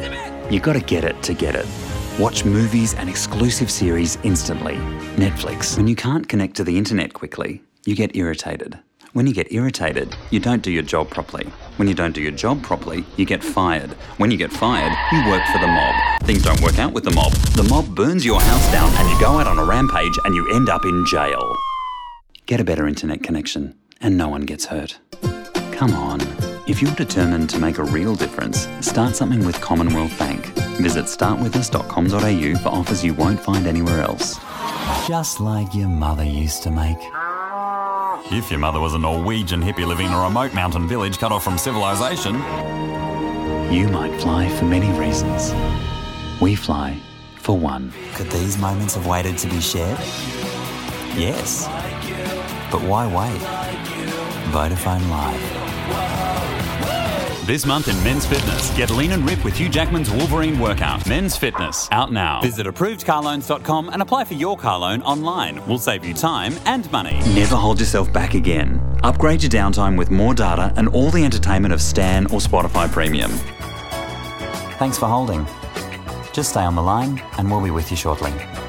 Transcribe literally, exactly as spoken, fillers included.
You gotta get it to get it. Watch movies and exclusive series instantly. Netflix. When you can't connect to the internet quickly, you get irritated. When you get irritated, you don't do your job properly. When you don't do your job properly, you get fired. When you get fired, you work for the mob. Things don't work out with the mob. The mob burns your house down and you go out on a rampage and you end up in jail. Get a better internet connection and no one gets hurt. Come on. If you're determined to make a real difference, start something with Commonwealth Bank. Visit start with us dot com dot a u for offers you won't find anywhere else. Just like your mother used to make. If your mother was a Norwegian hippie living in a remote mountain village cut off from civilization. You might fly for many reasons. We fly for one. Could these moments have waited to be shared? Yes. But why wait? Vodafone Live. This month in Men's Fitness, get lean and rip with Hugh Jackman's Wolverine workout. Men's Fitness, out now. Visit approved car loans dot com and apply for your car loan online. We'll save you time and money. Never hold yourself back again. Upgrade your downtime with more data and all the entertainment of Stan or Spotify Premium. Thanks for holding. Just stay on the line and we'll be with you shortly.